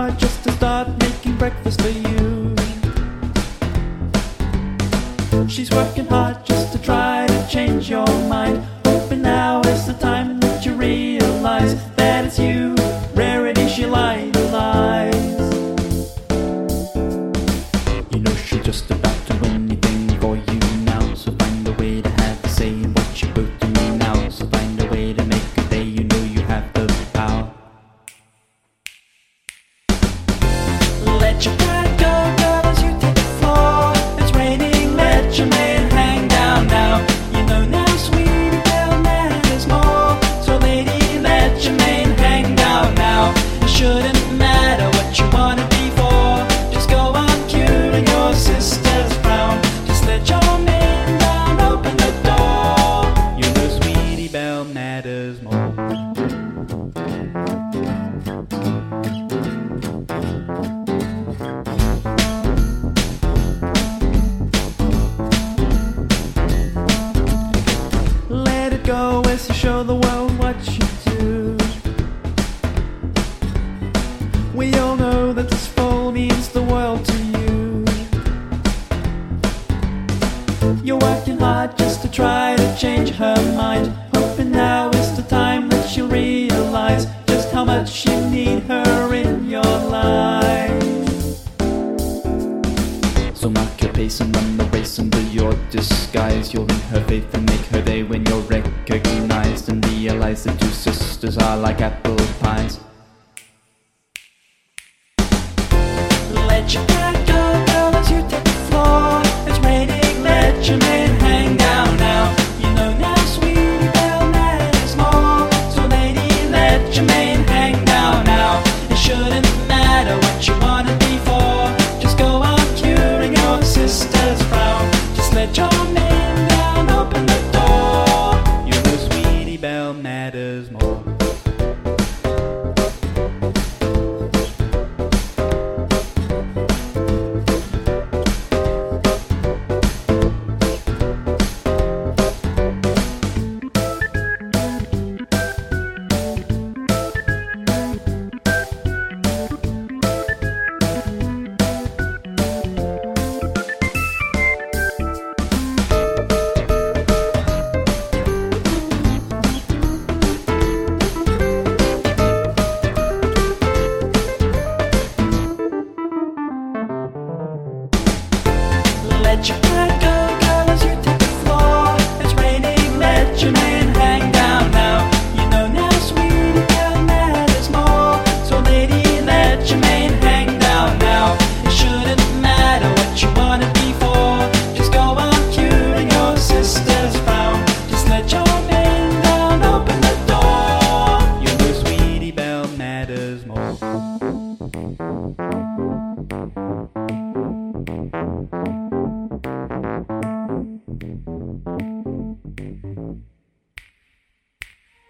hard just to start making breakfast for you. She's working hard just to try to change your mind, hoping now is the time that you realize that it's you, Rarity, she idolizes. You know she's just about to do anything for you now, so find a way to have to say what you both do now. So find a way to make a day, you know you have the power. Let your pride go, girl, as you take the floor. It's raining, let your man hang down now. You know now, sweetie, girl, matters more. So lady, let your man hang down now. It shouldn't matter what you wanna be for. Just go on curing your sister's frown. Just let your man down, open the door. You know, sweetie, Belle matters more. Let it go as you show the world what you do. We all know that this fall means the world to you. You're working hard just to try to change her mind, hoping now is the time that she'll realize just how much you need her in your life. So mark your pace and run the race under your disguise. You'll win her faith and make her day when you're recognized, and realize that two sisters are like apple pies.